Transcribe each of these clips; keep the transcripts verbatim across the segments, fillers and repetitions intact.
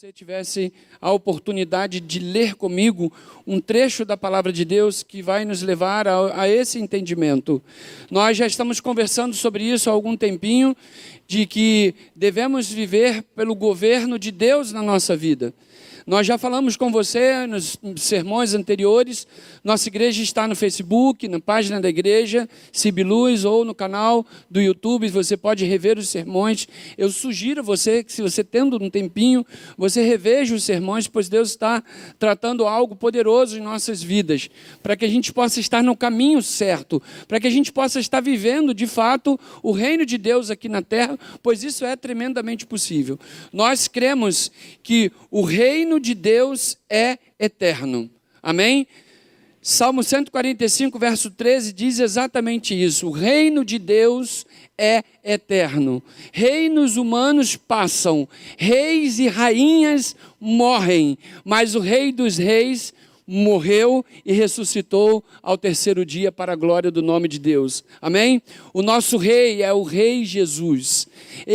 você tivesse a oportunidade de ler comigo um trecho da palavra de Deus que vai nos levar a, a esse entendimento. Nós já estamos conversando sobre isso há algum tempinho, de que devemos viver pelo governo de Deus na nossa vida. Nós já falamos com você nos sermões anteriores. Nossa igreja está no Facebook, na página da igreja, Cibiluz, ou no canal do YouTube. Você pode rever os sermões. Eu sugiro a você que, se você tendo um tempinho, você reveja os sermões, pois Deus está tratando algo poderoso em nossas vidas, para que a gente possa estar no caminho certo, para que a gente possa estar vivendo, de fato, o reino de Deus aqui na terra, pois isso é tremendamente possível. Nós cremos que o reino de Deus é eterno. Amém? Salmo cento e quarenta e cinco, verso treze, diz exatamente isso. O reino de Deus é eterno. Reinos humanos passam, reis e rainhas morrem, mas o Rei dos Reis morreu e ressuscitou ao terceiro dia para a glória do nome de Deus. Amém? O nosso rei é o Rei Jesus.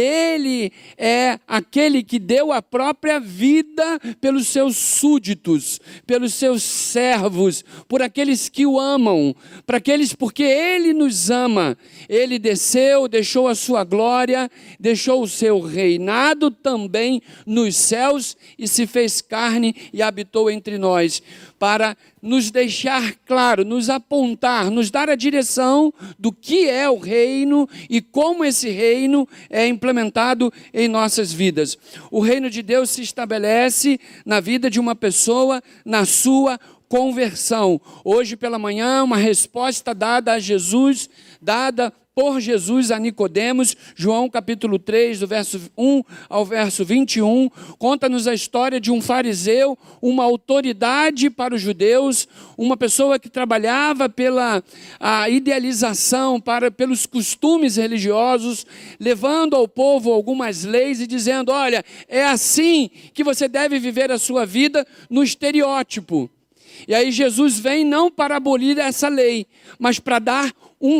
Ele é aquele que deu a própria vida pelos seus súditos, pelos seus servos, por aqueles que o amam, para aqueles, porque Ele nos ama. Ele desceu, deixou a sua glória, deixou o seu reinado também nos céus e se fez carne e habitou entre nós, para nos deixar claro, nos apontar, nos dar a direção do que é o reino e como esse reino é implementado em nossas vidas. O reino de Deus se estabelece na vida de uma pessoa, na sua conversão. Hoje pela manhã, uma resposta dada a Jesus, dada por Jesus a Nicodemos, João capítulo três, do verso um ao verso vinte e um, conta-nos a história de um fariseu, uma autoridade para os judeus, uma pessoa que trabalhava pela a idealização, para, pelos costumes religiosos, levando ao povo algumas leis e dizendo: olha, é assim que você deve viver a sua vida no estereótipo. E aí Jesus vem não para abolir essa lei, mas para dar um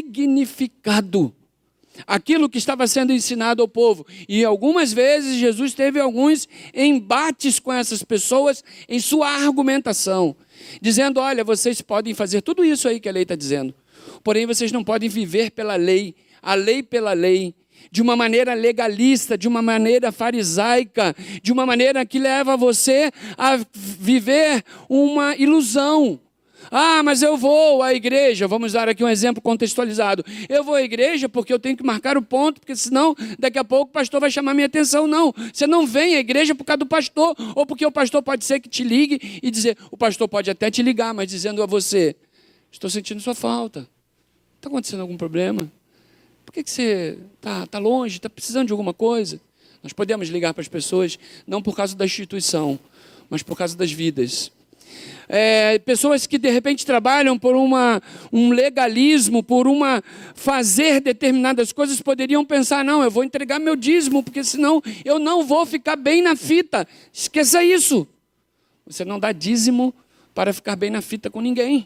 significado, aquilo que estava sendo ensinado ao povo. E algumas vezes Jesus teve alguns embates com essas pessoas em sua argumentação, dizendo: olha, vocês podem fazer tudo isso aí que a lei está dizendo, porém vocês não podem viver pela lei, a lei pela lei, de uma maneira legalista, de uma maneira farisaica, de uma maneira que leva você a viver uma ilusão. Ah, mas eu vou à igreja, vamos dar aqui um exemplo contextualizado. Eu vou à igreja porque eu tenho que marcar o ponto, porque senão daqui a pouco o pastor vai chamar minha atenção. Não, você não vem à igreja por causa do pastor, ou porque o pastor pode ser que te ligue e dizer, o pastor pode até te ligar, mas dizendo a você: estou sentindo sua falta, está acontecendo algum problema? Por que, que você está tá longe, está precisando de alguma coisa? Nós podemos ligar para as pessoas, não por causa da instituição, mas por causa das vidas. É, pessoas que de repente trabalham por uma, um legalismo, por uma fazer determinadas coisas, poderiam pensar: não, eu vou entregar meu dízimo, porque senão eu não vou ficar bem na fita. Esqueça isso. Você não dá dízimo para ficar bem na fita com ninguém.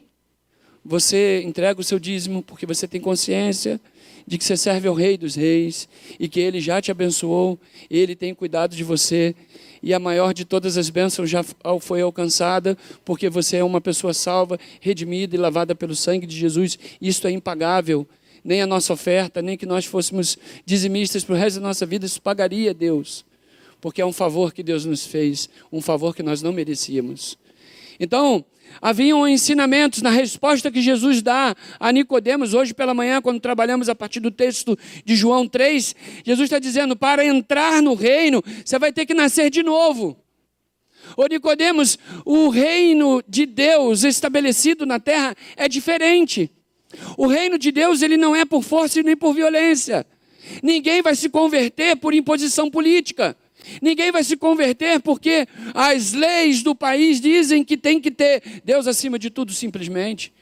Você entrega o seu dízimo porque você tem consciência de que você serve ao Rei dos Reis e que Ele já te abençoou, Ele tem cuidado de você, e a maior de todas as bênçãos já foi alcançada, porque você é uma pessoa salva, redimida e lavada pelo sangue de Jesus. Isto é impagável. Nem a nossa oferta, nem que nós fôssemos dizimistas para o resto da nossa vida, isso pagaria a Deus, porque é um favor que Deus nos fez, um favor que nós não merecíamos. Então, haviam ensinamentos na resposta que Jesus dá a Nicodemos. Hoje pela manhã, quando trabalhamos a partir do texto de João três, Jesus está dizendo: para entrar no reino, você vai ter que nascer de novo. Ô Nicodemos, o reino de Deus estabelecido na terra é diferente. O reino de Deus, ele não é por força e nem por violência. Ninguém vai se converter por imposição política. Ninguém vai se converter porque as leis do país dizem que tem que ter Deus acima de tudo, simplesmente.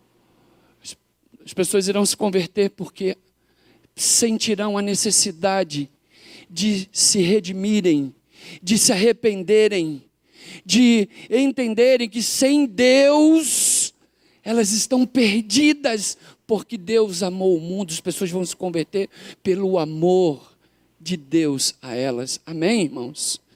As pessoas irão se converter porque sentirão a necessidade de se redimirem, de se arrependerem, de entenderem que sem Deus elas estão perdidas, porque Deus amou o mundo. As pessoas vão se converter pelo amor de Deus a elas. Amém, irmãos?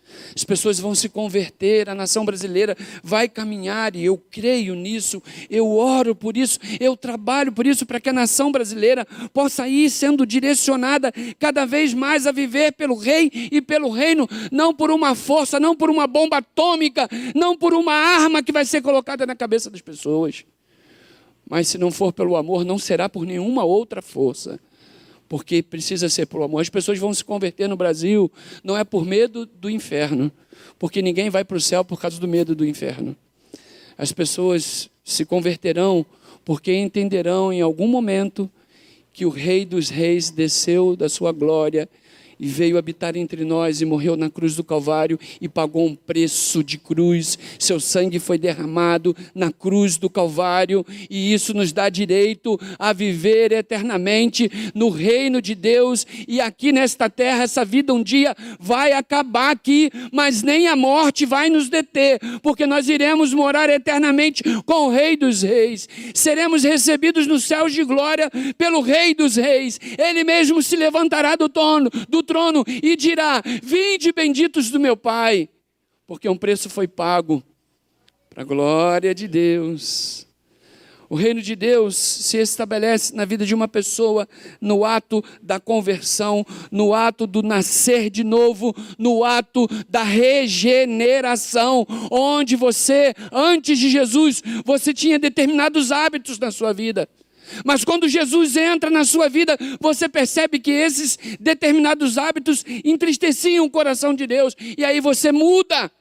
As pessoas vão se converter, a nação brasileira vai caminhar, e eu creio nisso, eu oro por isso, eu trabalho por isso, para que a nação brasileira possa ir sendo direcionada cada vez mais a viver pelo rei e pelo reino, não por uma força, não por uma bomba atômica, não por uma arma que vai ser colocada na cabeça das pessoas. Mas se não for pelo amor, não será por nenhuma outra força. Porque precisa ser pelo amor. As pessoas vão se converter no Brasil, não é por medo do inferno, porque ninguém vai para o céu por causa do medo do inferno. As pessoas se converterão porque entenderão em algum momento que o Rei dos Reis desceu da sua glória e veio habitar entre nós e morreu na cruz do Calvário e pagou um preço de cruz. Seu sangue foi derramado na cruz do Calvário e isso nos dá direito a viver eternamente no reino de Deus. E aqui nesta terra, essa vida um dia vai acabar aqui, mas nem a morte vai nos deter, porque nós iremos morar eternamente com o Rei dos Reis. Seremos recebidos nos céus de glória pelo Rei dos Reis. Ele mesmo se levantará do trono, do trono e dirá: vinde benditos do meu Pai, porque um preço foi pago para a glória de Deus. O reino de Deus se estabelece na vida de uma pessoa no ato da conversão, no ato do nascer de novo, no ato da regeneração, onde você, antes de Jesus, você tinha determinados hábitos na sua vida. Mas quando Jesus entra na sua vida, você percebe que esses determinados hábitos entristeciam o coração de Deus. E aí você muda.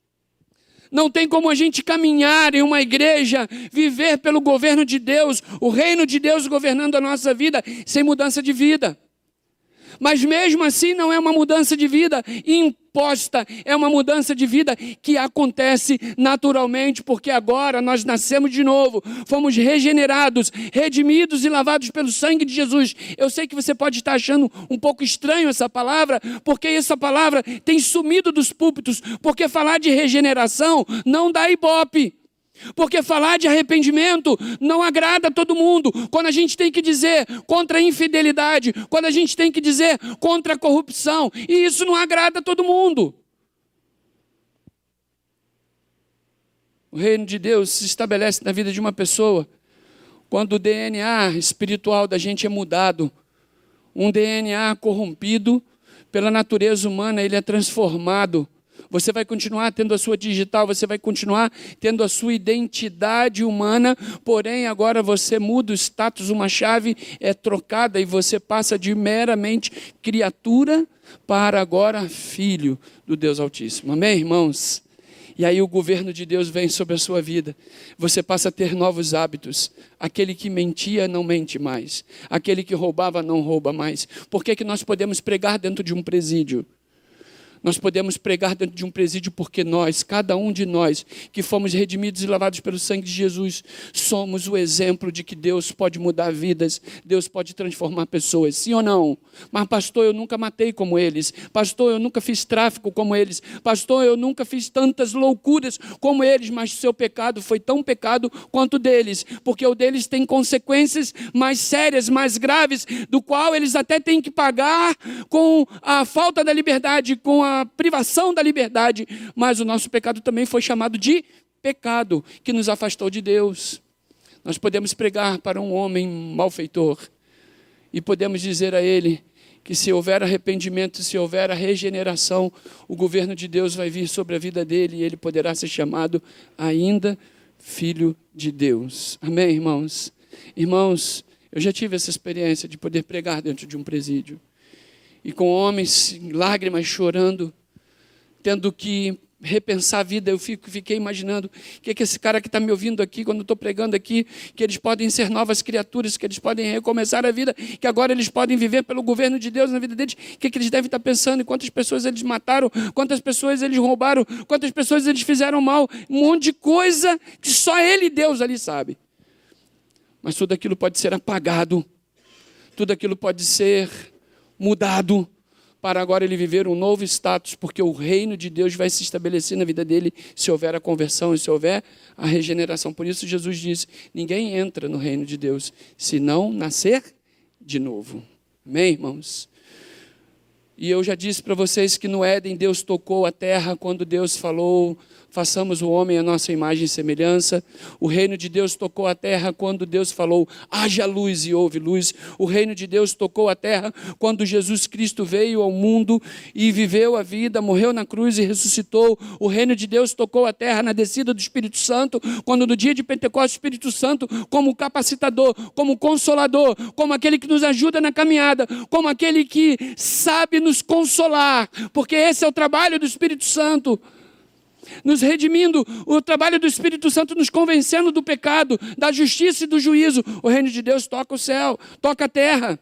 Não tem como a gente caminhar em uma igreja, viver pelo governo de Deus, o reino de Deus governando a nossa vida, sem mudança de vida. Mas mesmo assim não é uma mudança de vida imposta, é uma mudança de vida que acontece naturalmente, porque agora nós nascemos de novo, fomos regenerados, redimidos e lavados pelo sangue de Jesus. Eu sei que você pode estar achando um pouco estranho essa palavra, porque essa palavra tem sumido dos púlpitos, porque falar de regeneração não dá ibope. Porque falar de arrependimento não agrada a todo mundo. Quando a gente tem que dizer contra a infidelidade, quando a gente tem que dizer contra a corrupção, e isso não agrada a todo mundo. O reino de Deus se estabelece na vida de uma pessoa quando o D N A espiritual da gente é mudado. Um D N A corrompido pela natureza humana, ele é transformado. Você vai continuar tendo a sua digital, você vai continuar tendo a sua identidade humana, porém agora você muda o status, uma chave é trocada e você passa de meramente criatura para agora filho do Deus Altíssimo. Amém, irmãos? E aí o governo de Deus vem sobre a sua vida. Você passa a ter novos hábitos. Aquele que mentia não mente mais. Aquele que roubava não rouba mais. Por que que nós podemos pregar dentro de um presídio? Nós podemos pregar dentro de um presídio porque nós, cada um de nós, que fomos redimidos e lavados pelo sangue de Jesus, somos o exemplo de que Deus pode mudar vidas, Deus pode transformar pessoas, sim ou não? Mas pastor, eu nunca matei como eles, pastor, eu nunca fiz tráfico como eles, pastor, eu nunca fiz tantas loucuras como eles, mas seu pecado foi tão pecado quanto o deles, porque o deles tem consequências mais sérias, mais graves, do qual eles até têm que pagar com a falta da liberdade, com a a privação da liberdade, mas o nosso pecado também foi chamado de pecado, que nos afastou de Deus. Nós podemos pregar para um homem malfeitor e podemos dizer a ele que se houver arrependimento, se houver a regeneração, o governo de Deus vai vir sobre a vida dele e ele poderá ser chamado ainda filho de Deus. Amém, irmãos? Irmãos, eu já tive essa experiência de poder pregar dentro de um presídio. E com homens em lágrimas chorando, tendo que repensar a vida, eu fico, fiquei imaginando o que, que esse cara que está me ouvindo aqui, quando eu estou pregando aqui, que eles podem ser novas criaturas, que eles podem recomeçar a vida, que agora eles podem viver pelo governo de Deus na vida deles, o que, que eles devem estar pensando, e quantas pessoas eles mataram, quantas pessoas eles roubaram, quantas pessoas eles fizeram mal, um monte de coisa que só Ele e Deus ali sabe. Mas tudo aquilo pode ser apagado, tudo aquilo pode ser mudado, para agora ele viver um novo status, porque o reino de Deus vai se estabelecer na vida dele, se houver a conversão e se houver a regeneração. Por isso Jesus disse, ninguém entra no reino de Deus, se não nascer de novo. Amém, irmãos? E eu já disse para vocês que no Éden Deus tocou a terra quando Deus falou: façamos o homem à nossa imagem e semelhança. O reino de Deus tocou a terra quando Deus falou: haja luz, e houve luz. O reino de Deus tocou a terra quando Jesus Cristo veio ao mundo e viveu a vida, morreu na cruz e ressuscitou. O reino de Deus tocou a terra na descida do Espírito Santo, quando no dia de Pentecostes o Espírito Santo, como capacitador, como consolador, como aquele que nos ajuda na caminhada, como aquele que sabe nos consolar, porque esse é o trabalho do Espírito Santo, nos redimindo, o trabalho do Espírito Santo nos convencendo do pecado, da justiça e do juízo. O reino de Deus toca o céu, toca a terra.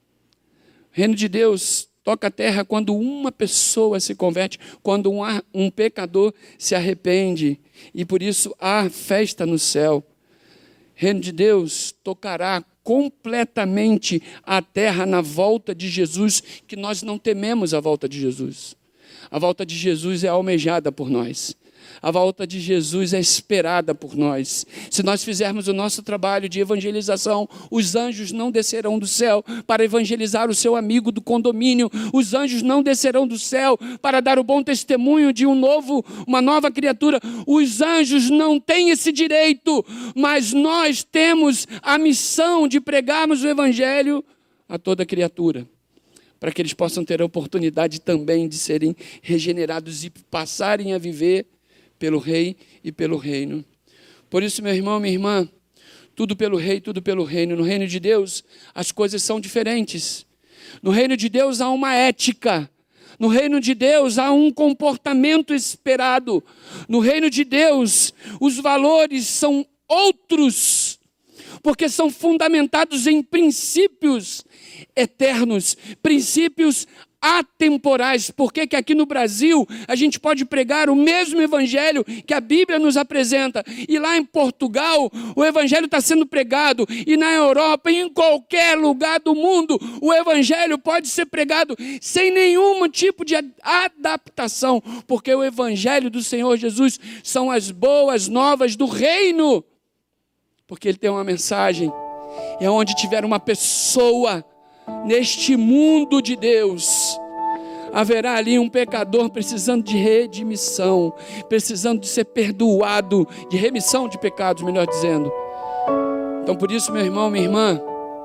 O reino de Deus toca a terra quando uma pessoa se converte, quando um, um pecador se arrepende, e por isso há festa no céu. O reino de Deus tocará completamente a terra na volta de Jesus, que nós não tememos a volta de Jesus. A volta de Jesus é almejada por nós. A volta de Jesus é esperada por nós. Se nós fizermos o nosso trabalho de evangelização, os anjos não descerão do céu para evangelizar o seu amigo do condomínio. Os anjos não descerão do céu para dar o bom testemunho de um novo, uma nova criatura. Os anjos não têm esse direito, mas nós temos a missão de pregarmos o evangelho a toda criatura, para que eles possam ter a oportunidade também de serem regenerados e passarem a viver pelo Rei e pelo Reino. Por isso, meu irmão, minha irmã, tudo pelo Rei, tudo pelo Reino. No reino de Deus, as coisas são diferentes. No reino de Deus há uma ética. No reino de Deus há um comportamento esperado. No reino de Deus, os valores são outros, porque são fundamentados em princípios eternos, princípios atemporais. Por que que aqui no Brasil a gente pode pregar o mesmo evangelho que a Bíblia nos apresenta, e lá em Portugal o evangelho está sendo pregado, e na Europa, e em qualquer lugar do mundo, o evangelho pode ser pregado sem nenhum tipo de adaptação, porque o evangelho do Senhor Jesus são as boas novas do reino, porque ele tem uma mensagem. É onde tiver uma pessoa neste mundo de Deus, haverá ali um pecador precisando de redimissão, precisando de ser perdoado, de remissão de pecados, melhor dizendo. Então, por isso, meu irmão, minha irmã,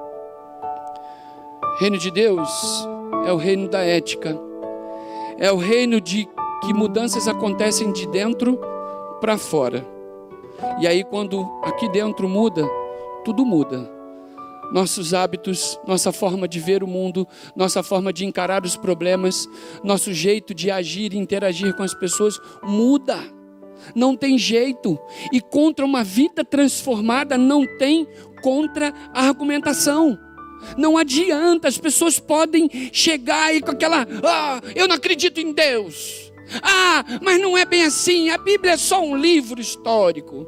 o reino de Deus é o reino da ética, é o reino de que mudanças acontecem de dentro para fora. E aí, quando aqui dentro muda, tudo muda. Nossos hábitos, nossa forma de ver o mundo, nossa forma de encarar os problemas, nosso jeito de agir e interagir com as pessoas muda. Não tem jeito. E contra uma vida transformada não tem contra-argumentação. Não adianta. As pessoas podem chegar aí com aquela: ah, eu não acredito em Deus. Ah, mas não é bem assim. A Bíblia é só um livro histórico.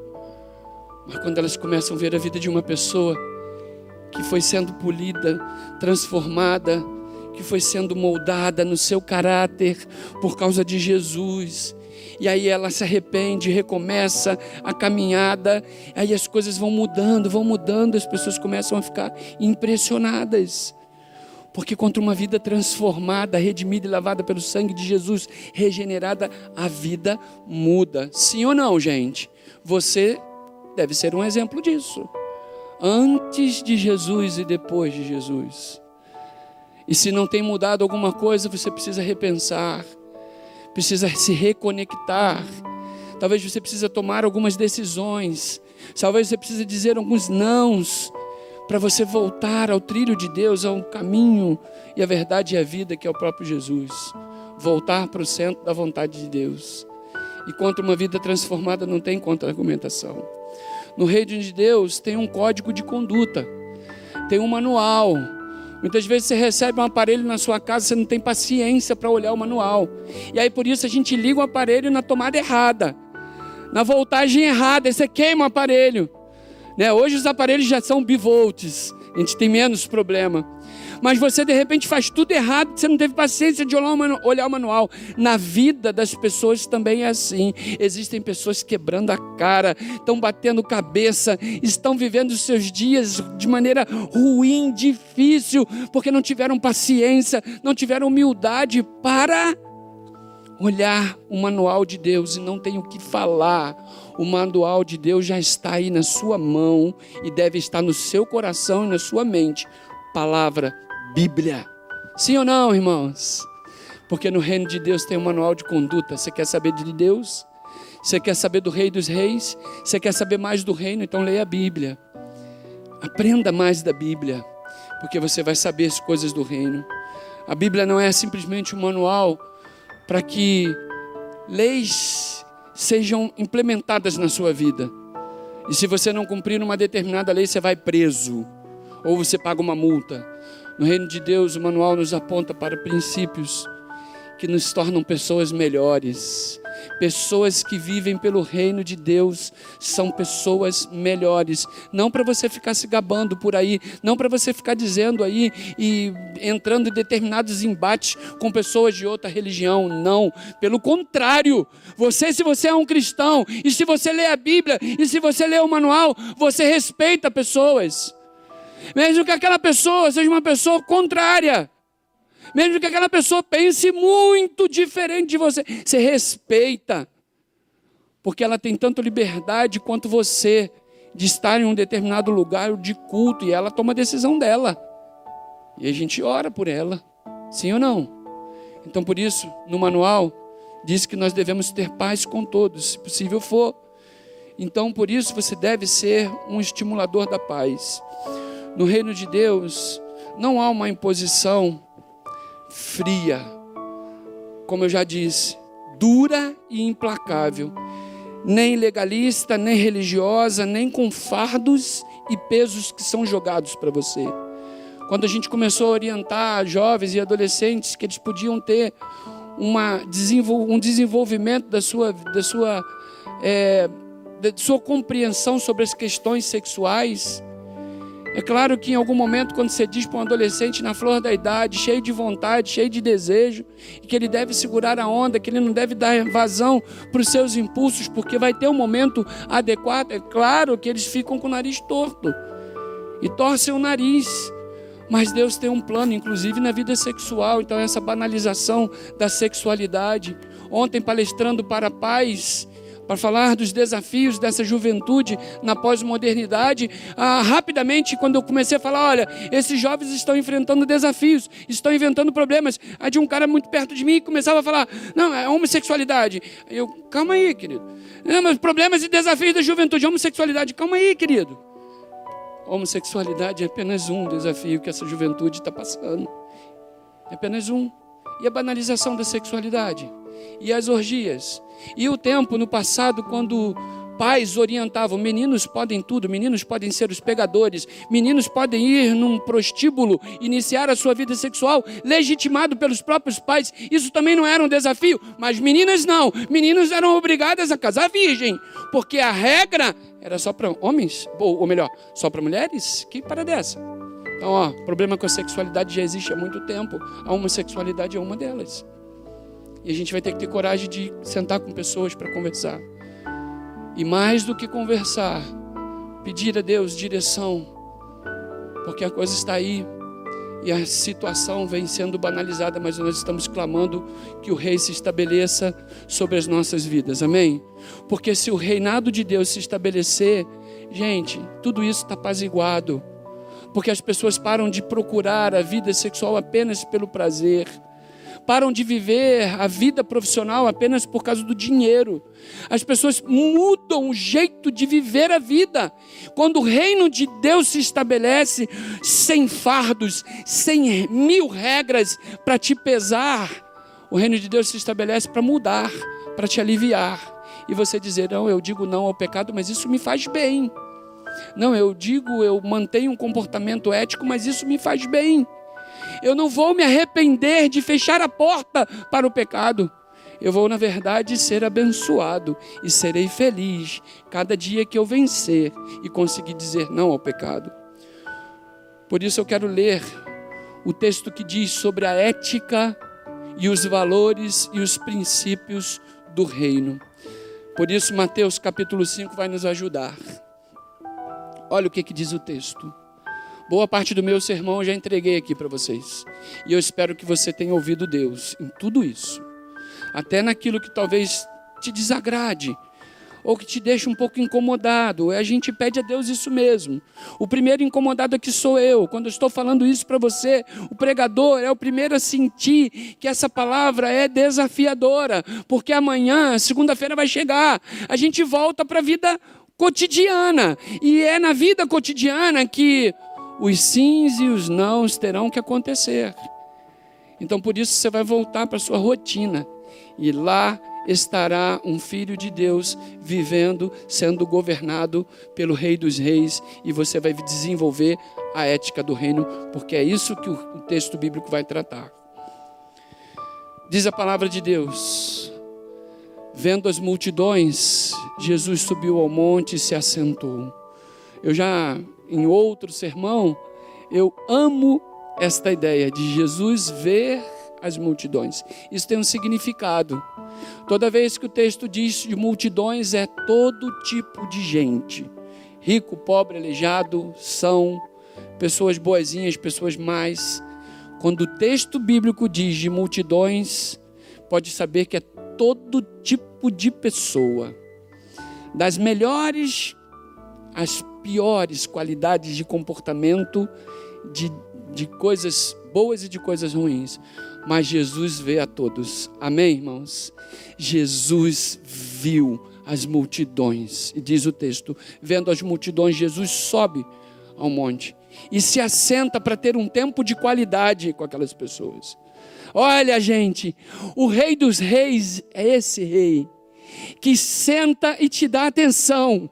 Mas quando elas começam a ver a vida de uma pessoa que foi sendo polida, transformada, que foi sendo moldada no seu caráter por causa de Jesus, e aí ela se arrepende, recomeça a caminhada, aí as coisas vão mudando, vão mudando, as pessoas começam a ficar impressionadas, porque contra uma vida transformada, redimida e lavada pelo sangue de Jesus, regenerada, a vida muda. Sim ou não, gente? Você deve ser um exemplo disso. Antes de Jesus e depois de Jesus. E se não tem mudado alguma coisa, você precisa repensar, precisa se reconectar. Talvez você precise tomar algumas decisões, talvez você precise dizer alguns nãos, para você voltar ao trilho de Deus, ao caminho e a verdade e a vida, que é o próprio Jesus. Voltar para o centro da vontade de Deus. E contra uma vida transformada não tem contra-argumentação. No reino de Deus tem um código de conduta, tem um manual. Muitas vezes você recebe um aparelho na sua casa, você não tem paciência para olhar o manual. E aí por isso a gente liga o aparelho na tomada errada, na voltagem errada, aí você queima o aparelho. Né? Hoje os aparelhos já são bivolts, a gente tem menos problema. Mas você de repente faz tudo errado, você não teve paciência de olhar o manual. Na vida das pessoas também é assim. Existem pessoas quebrando a cara, estão batendo cabeça, estão vivendo os seus dias de maneira ruim, difícil, porque não tiveram paciência, não tiveram humildade para olhar o manual de Deus. E não tem o que falar. O manual de Deus já está aí na sua mão e deve estar no seu coração e na sua mente. Palavra, Bíblia. Sim ou não, irmãos? Porque no reino de Deus tem um manual de conduta. Você quer saber de Deus? Você quer saber do Rei dos Reis? Você quer saber mais do reino? Então leia a Bíblia. Aprenda mais da Bíblia, porque você vai saber as coisas do reino. A Bíblia não é simplesmente um manual para que leis sejam implementadas na sua vida. E se você não cumprir uma determinada lei, você vai preso, ou você paga uma multa. No reino de Deus, o manual nos aponta para princípios que nos tornam pessoas melhores. Pessoas que vivem pelo reino de Deus são pessoas melhores. Não para você ficar se gabando por aí, não para você ficar dizendo aí e entrando em determinados embates com pessoas de outra religião. Não, pelo contrário. Você, se você é um cristão, e se você lê a Bíblia, e se você lê o manual, você respeita pessoas. Mesmo que aquela pessoa seja uma pessoa contrária, mesmo que aquela pessoa pense muito diferente de você, você respeita, porque ela tem tanto liberdade quanto você de estar em um determinado lugar de culto, e ela toma a decisão dela, e a gente ora por ela, sim ou não? Então por isso, no manual, diz que nós devemos ter paz com todos, se possível for. Então por isso você deve ser um estimulador da paz. No reino de Deus, não há uma imposição fria, como eu já disse, dura e implacável, nem legalista, nem religiosa, nem com fardos e pesos que são jogados para você. Quando a gente começou a orientar jovens e adolescentes que eles podiam ter uma, um desenvolvimento da sua, da sua, é, da sua compreensão sobre as questões sexuais, é claro que em algum momento, quando você diz para um adolescente na flor da idade, cheio de vontade, cheio de desejo, que ele deve segurar a onda, que ele não deve dar vazão para os seus impulsos, porque vai ter um momento adequado, é claro que eles ficam com o nariz torto e torcem o nariz. Mas Deus tem um plano, inclusive na vida sexual. Então essa banalização da sexualidade. Ontem, palestrando para pais, para falar dos desafios dessa juventude na pós-modernidade, ah, rapidamente, quando eu comecei a falar, olha, esses jovens estão enfrentando desafios, estão inventando problemas. Aí de um cara muito perto de mim e começava a falar, não, é homossexualidade. Eu, calma aí, querido. Não, mas problemas e desafios da juventude, homossexualidade, calma aí, querido. Homossexualidade é apenas um desafio que essa juventude está passando. É apenas um. E a banalização da sexualidade. E as orgias. E o tempo no passado, quando pais orientavam, meninos podem tudo, meninos podem ser os pegadores, meninos podem ir num prostíbulo, iniciar a sua vida sexual, legitimado pelos próprios pais. Isso também não era um desafio, mas meninas não. Meninas eram obrigadas a casar virgem, porque a regra era só para homens, ou, ou melhor, só para mulheres. Que parada é essa? Então, ó, problema com a sexualidade já existe há muito tempo. A homossexualidade é uma delas. E a gente vai ter que ter coragem de sentar com pessoas para conversar. E mais do que conversar, pedir a Deus direção, porque a coisa está aí e a situação vem sendo banalizada, mas nós estamos clamando que o Rei se estabeleça sobre as nossas vidas, amém? Porque se o reinado de Deus se estabelecer, gente, tudo isso está apaziguado, porque as pessoas param de procurar a vida sexual apenas pelo prazer, param de viver a vida profissional apenas por causa do dinheiro. As pessoas mudam o jeito de viver a vida. Quando o reino de Deus se estabelece, sem fardos, sem mil regras para te pesar, o reino de Deus se estabelece para mudar, para te aliviar. E você dizer, não, eu digo não ao pecado, mas isso me faz bem. Não, eu digo, eu mantenho um comportamento ético, mas isso me faz bem. Eu não vou me arrepender de fechar a porta para o pecado. Eu vou, na verdade, ser abençoado e serei feliz cada dia que eu vencer e conseguir dizer não ao pecado. Por isso eu quero ler o texto que diz sobre a ética e os valores e os princípios do reino. Por isso, Mateus capítulo cinco vai nos ajudar. Olha o que, que diz o texto. Boa parte do meu sermão eu já entreguei aqui para vocês. E eu espero que você tenha ouvido Deus em tudo isso. Até naquilo que talvez te desagrade, ou que te deixa um pouco incomodado. A gente pede a Deus isso mesmo. O primeiro incomodado aqui sou eu. Quando eu estou falando isso para você, o pregador é o primeiro a sentir que essa palavra é desafiadora, porque amanhã, segunda-feira vai chegar, a gente volta para a vida cotidiana, e é na vida cotidiana que os sims e os nãos terão que acontecer. Então por isso você vai voltar para a sua rotina, e lá estará um filho de Deus vivendo, sendo governado pelo Rei dos Reis, e você vai desenvolver a ética do reino, porque é isso que o texto bíblico vai tratar. Diz a palavra de Deus: vendo as multidões, Jesus subiu ao monte e se assentou. Eu já, em outro sermão, eu amo esta ideia de Jesus ver as multidões. Isso tem um significado. Toda vez que o texto diz de multidões, é todo tipo de gente. Rico, pobre, aleijado, são pessoas boazinhas, pessoas más. Quando o texto bíblico diz de multidões, pode saber que é todo tipo de pessoa. Das melhores às piores qualidades de comportamento, de, de coisas boas e de coisas ruins. Mas Jesus vê a todos. Amém, irmãos? Jesus viu as multidões. E diz o texto, vendo as multidões, Jesus sobe ao monte e se assenta para ter um tempo de qualidade com aquelas pessoas. Olha, gente, o Rei dos Reis é esse rei que senta e te dá atenção.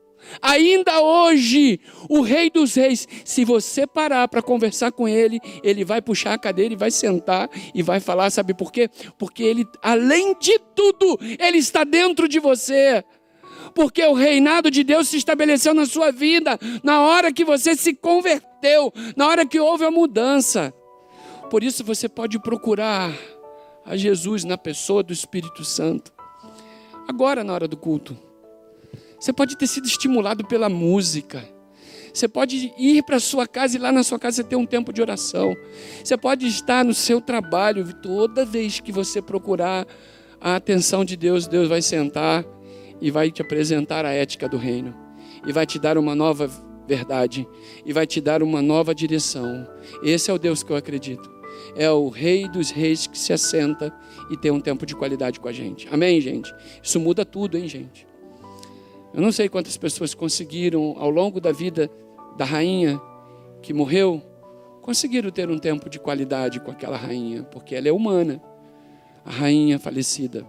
Ainda hoje, o Rei dos Reis, se você parar para conversar com ele, ele vai puxar a cadeira e vai sentar e vai falar, sabe por quê? Porque ele, além de tudo, ele está dentro de você. Porque o reinado de Deus se estabeleceu na sua vida, na hora que você se converteu, na hora que houve a mudança. Por isso você pode procurar a Jesus na pessoa do Espírito Santo. Agora, na hora do culto. Você pode ter sido estimulado pela música. Você pode ir para a sua casa e lá na sua casa você ter um tempo de oração. Você pode estar no seu trabalho. Toda vez que você procurar a atenção de Deus, Deus vai sentar e vai te apresentar a ética do reino. E vai te dar uma nova verdade. E vai te dar uma nova direção. Esse é o Deus que eu acredito. É o Rei dos Reis que se assenta e tem um tempo de qualidade com a gente. Amém, gente? Isso muda tudo, hein, gente? Eu não sei quantas pessoas conseguiram, ao longo da vida da rainha que morreu, conseguiram ter um tempo de qualidade com aquela rainha, porque ela é humana, a rainha falecida.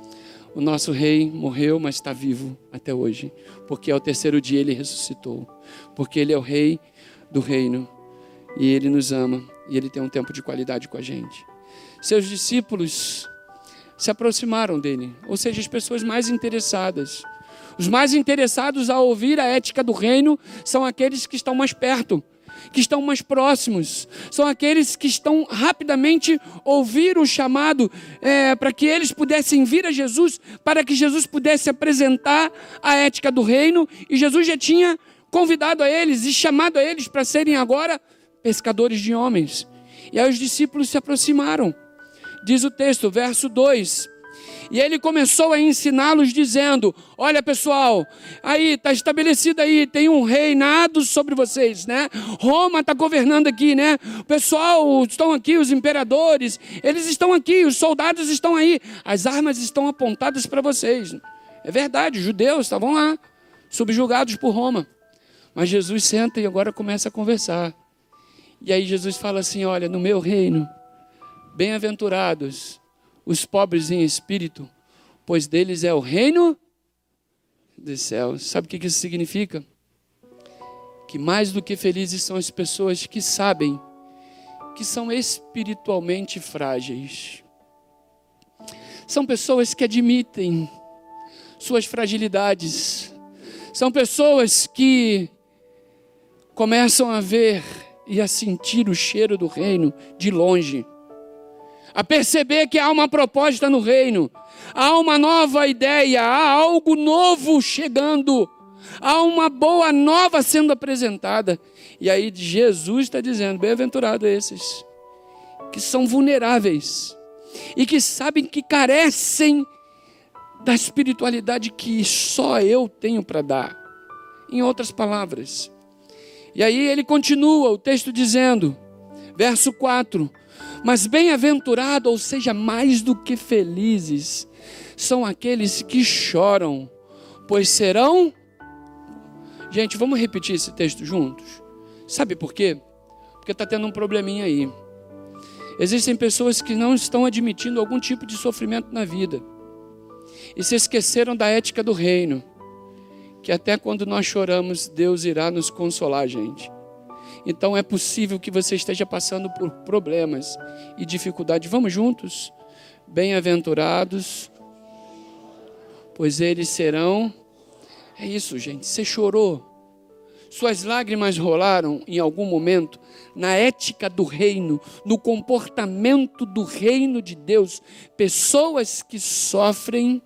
O nosso rei morreu, mas está vivo até hoje, porque ao terceiro dia ele ressuscitou, porque ele é o rei do reino, e ele nos ama, e ele tem um tempo de qualidade com a gente. Seus discípulos se aproximaram dele, ou seja, as pessoas mais interessadas. Os mais interessados a ouvir a ética do reino são aqueles que estão mais perto, que estão mais próximos. São aqueles que estão rapidamente ouvir o chamado é, para que eles pudessem vir a Jesus, para que Jesus pudesse apresentar a ética do reino. E Jesus já tinha convidado a eles e chamado a eles para serem agora pescadores de homens. E aí os discípulos se aproximaram. Diz o texto, verso dois... E ele começou a ensiná-los dizendo, olha pessoal, aí está estabelecido aí, tem um reinado sobre vocês, né? Roma está governando aqui, né? O pessoal, estão aqui, os imperadores, eles estão aqui, os soldados estão aí, as armas estão apontadas para vocês. É verdade, os judeus estavam lá, subjugados por Roma. Mas Jesus senta e agora começa a conversar. E aí Jesus fala assim, olha, no meu reino, bem-aventurados os pobres em espírito, pois deles é o reino dos céus. Sabe o que isso significa? Que mais do que felizes são as pessoas que sabem que são espiritualmente frágeis. São pessoas que admitem suas fragilidades. São pessoas que começam a ver e a sentir o cheiro do reino de longe. A perceber que há uma proposta no reino, há uma nova ideia, há algo novo chegando, há uma boa nova sendo apresentada. E aí Jesus está dizendo, bem-aventurado esses que são vulneráveis e que sabem que carecem da espiritualidade que só eu tenho para dar. Em outras palavras. E aí ele continua o texto dizendo, verso quatro, mas bem-aventurado, ou seja, mais do que felizes, são aqueles que choram, pois serão... Gente, vamos repetir esse texto juntos? Sabe por quê? Porque está tendo um probleminha aí. Existem pessoas que não estão admitindo algum tipo de sofrimento na vida. E se esqueceram da ética do reino. Que até quando nós choramos, Deus irá nos consolar, gente. Então é possível que você esteja passando por problemas e dificuldades. Vamos juntos? Bem-aventurados, pois eles serão... É isso, gente. Você chorou. Suas lágrimas rolaram em algum momento na ética do reino, no comportamento do reino de Deus. Pessoas que sofrem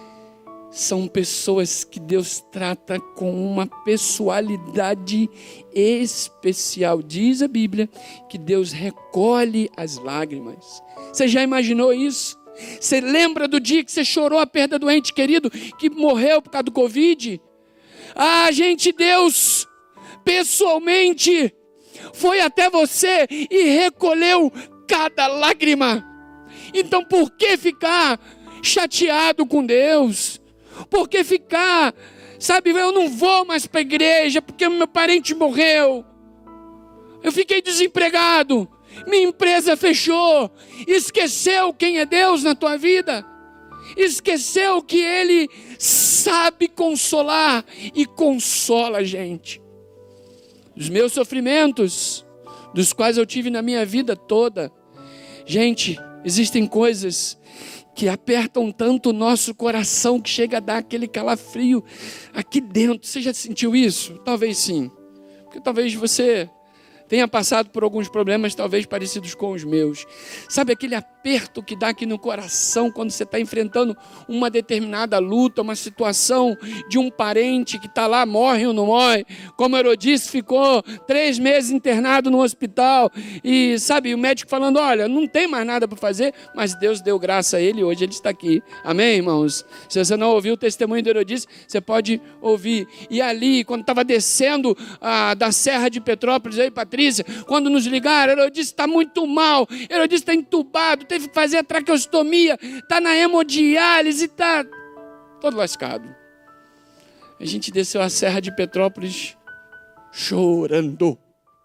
são pessoas que Deus trata com uma pessoalidade especial. Diz a Bíblia que Deus recolhe as lágrimas. Você já imaginou isso? Você lembra do dia que você chorou a perda do ente querido que morreu por causa do Covid? Ah, gente, Deus pessoalmente foi até você e recolheu cada lágrima. Então por que ficar chateado com Deus? Por que ficar, sabe, eu não vou mais para a igreja porque meu parente morreu. Eu fiquei desempregado. Minha empresa fechou. Esqueceu quem é Deus na tua vida? Esqueceu que Ele sabe consolar e consola a gente. Os meus sofrimentos, dos quais eu tive na minha vida toda. Gente, existem coisas que apertam tanto o nosso coração que chega a dar aquele calafrio aqui dentro. Você já sentiu isso? Talvez sim. Porque talvez você tenha passado por alguns problemas talvez parecidos com os meus. Sabe aquele aperto que dá aqui no coração quando você está enfrentando uma determinada luta, uma situação de um parente que está lá, morre ou não morre. Como Herodias ficou três meses internado no hospital e, sabe, o médico falando, olha, não tem mais nada para fazer, mas Deus deu graça a ele e hoje ele está aqui. Amém, irmãos? Se você não ouviu o testemunho de Herodias, você pode ouvir. E ali, quando estava descendo ah, da Serra de Petrópolis, aí, Patrícia, quando nos ligaram, Herodias está muito mal, Herodias está entubado, teve que fazer a traqueostomia, está na hemodiálise, está todo lascado. A gente desceu a Serra de Petrópolis chorando.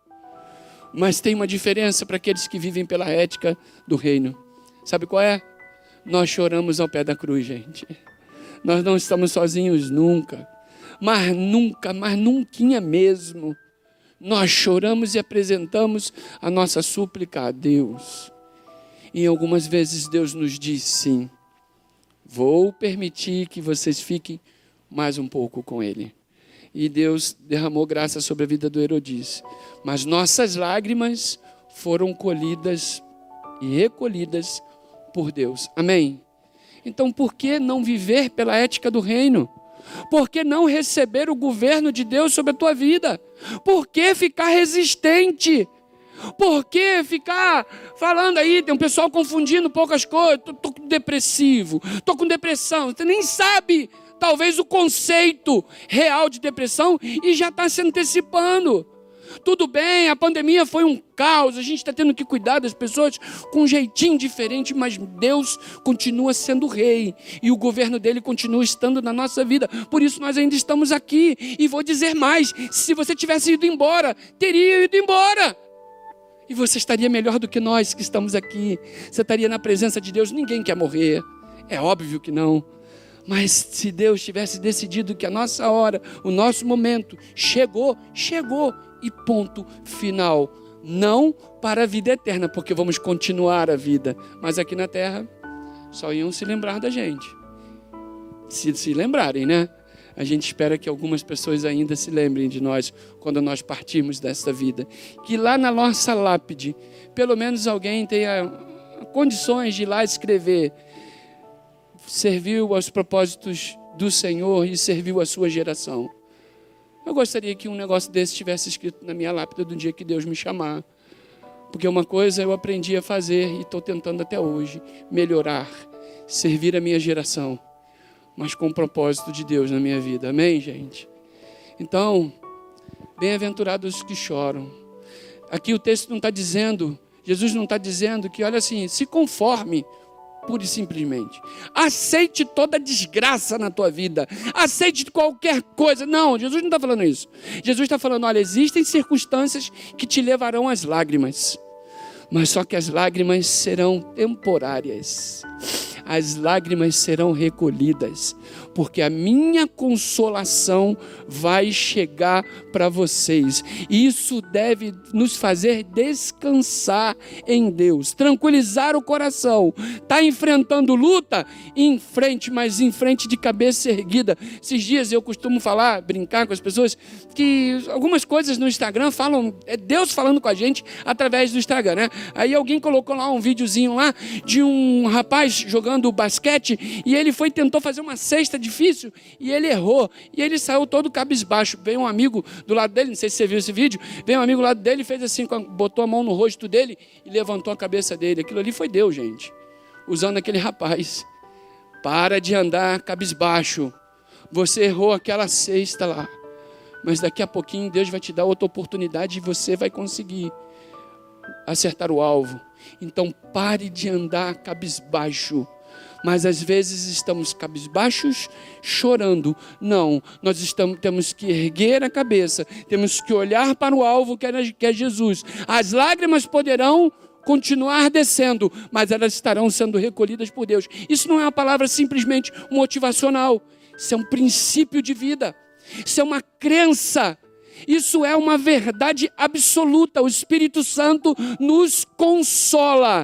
Mas tem uma diferença para aqueles que vivem pela ética do reino. Sabe qual é? Nós choramos ao pé da cruz, gente. Nós não estamos sozinhos nunca. Mas nunca, mas nunca mesmo. Nós choramos e apresentamos a nossa súplica a Deus. E algumas vezes Deus nos diz sim. Vou permitir que vocês fiquem mais um pouco com Ele. E Deus derramou graça sobre a vida do Herodias. Mas nossas lágrimas foram colhidas e recolhidas por Deus. Amém? Então por que não viver pela ética do reino? Por que não receber o governo de Deus sobre a tua vida? Por que ficar resistente? Por que ficar falando aí, tem um pessoal confundindo poucas coisas, estou depressivo, estou com depressão, você nem sabe talvez o conceito real de depressão e já está se antecipando. Tudo bem, a pandemia foi um caos, a gente está tendo que cuidar das pessoas com um jeitinho diferente, mas Deus continua sendo rei e o governo dele continua estando na nossa vida. Por isso nós ainda estamos aqui. E vou dizer mais, se você tivesse ido embora, teria ido embora. E você estaria melhor do que nós que estamos aqui. Você estaria na presença de Deus. Ninguém quer morrer, é óbvio que não. Mas se Deus tivesse decidido que a nossa hora, o nosso momento chegou, chegou. E ponto final. Não para a vida eterna, porque vamos continuar a vida. Mas aqui na terra, só iam se lembrar da gente. Se se lembrarem, né? a gente espera que algumas pessoas ainda se lembrem de nós quando nós partirmos desta vida. Que lá na nossa lápide, pelo menos alguém tenha condições de ir lá escrever: serviu aos propósitos do Senhor e serviu a sua geração. Eu gostaria que um negócio desse tivesse escrito na minha lápide do dia que Deus me chamar. Porque uma coisa eu aprendi a fazer e estou tentando até hoje melhorar, servir a minha geração, mas com o propósito de Deus na minha vida. Amém, gente? Então, bem-aventurados os que choram. Aqui o texto não está dizendo, Jesus não está dizendo que, olha assim, se conforme, pura e simplesmente. Aceite toda desgraça na tua vida. Aceite qualquer coisa. Não, Jesus não está falando isso. Jesus está falando, olha, existem circunstâncias que te levarão às lágrimas. Mas só que as lágrimas serão temporárias. As lágrimas serão recolhidas, porque a minha consolação vai chegar para vocês. Isso deve nos fazer descansar em Deus, tranquilizar o coração. Está enfrentando luta? Em frente, mas em frente de cabeça erguida. Esses dias eu costumo falar, brincar com as pessoas, que algumas coisas no Instagram falam, é Deus falando com a gente através do Instagram, né? Aí alguém colocou lá um videozinho lá de um rapaz jogando basquete e ele foi tentou fazer uma cesta difícil e ele errou e ele saiu todo cabisbaixo. Veio um amigo do lado dele, não sei se você viu esse vídeo, veio um amigo do lado dele e fez assim, botou a mão no rosto dele e levantou a cabeça dele. Aquilo ali foi Deus, gente, usando aquele rapaz. Para de andar cabisbaixo, você errou aquela cesta lá, mas daqui a pouquinho Deus vai te dar outra oportunidade e você vai conseguir acertar o alvo. Então pare de andar cabisbaixo. Mas às vezes estamos cabisbaixos, chorando. Não, nós estamos, temos que erguer a cabeça, temos que olhar para o alvo que é, que é Jesus. As lágrimas poderão continuar descendo, mas elas estarão sendo recolhidas por Deus. Isso não é uma palavra simplesmente motivacional, isso é um princípio de vida, isso é uma crença. Isso é uma verdade absoluta. O Espírito Santo nos consola.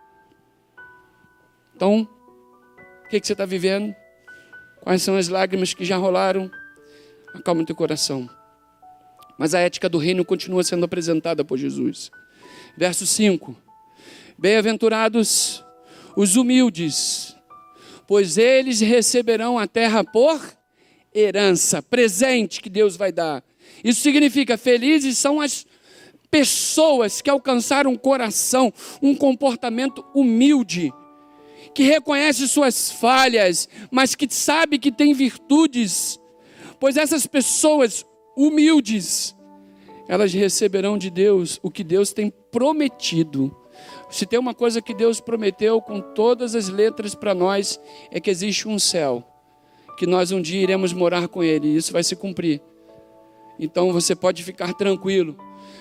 Então, o que, que você está vivendo? Quais são as lágrimas que já rolaram? Acalma o teu coração. Mas a ética do reino continua sendo apresentada por Jesus. Verso cinco. Bem-aventurados os humildes, pois eles receberão a terra por herança, presente que Deus vai dar. Isso significa, felizes são as pessoas que alcançaram um coração, um comportamento humilde, que reconhece suas falhas, mas que sabe que tem virtudes, pois essas pessoas humildes, elas receberão de Deus o que Deus tem prometido. Se tem uma coisa que Deus prometeu com todas as letras para nós, é que existe um céu, que nós um dia iremos morar com Ele, e isso vai se cumprir. Então você pode ficar tranquilo.